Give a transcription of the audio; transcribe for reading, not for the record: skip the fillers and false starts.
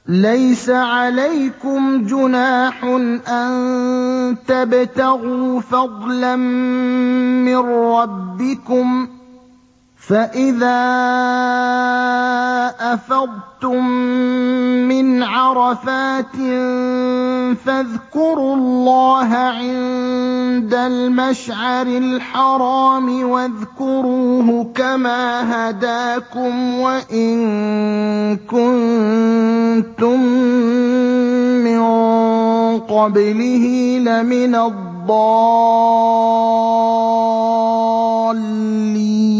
لَيْسَ عَلَيْكُمْ جُنَاحٌ أَن تَبْتَغُوا فَضْلًا مِّن رَّبِّكُمْ ۚ فَإِذَا أَفَضْتُم مِّنْ عَرَفَاتٍ فَاذْكُرُوا اللَّهَ عِندَ الْمَشْعَرِ الْحَرَامِ وَاذْكُرُوهُ كَمَا هَدَاكُمْ وَإِن كُنتُم مِّن قَبْلِهِ لَمِنَ الضَّالِّينَ